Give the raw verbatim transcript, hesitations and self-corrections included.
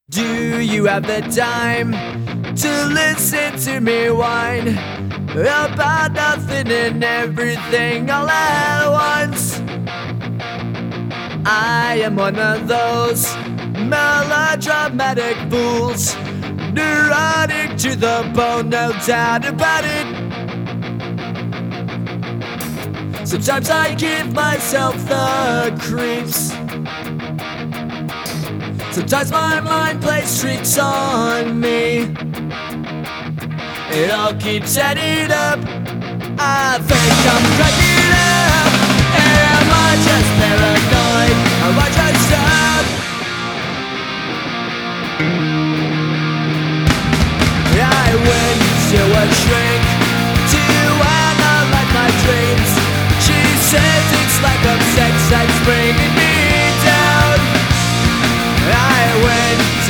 Do you have the time to listen to me whine about nothing and everything all at once? I am one of those melodramatic fools, neurotic to the bone, no doubt about it. Sometimes I give myself the creeps. Sometimes my mind plays tricks on me. It all keeps adding up. I think I'm cracking up. Am I just paranoid? Am I just up? I went to a shrink to analyze my dreams. She says it's lack of sex that's bringing me down. I went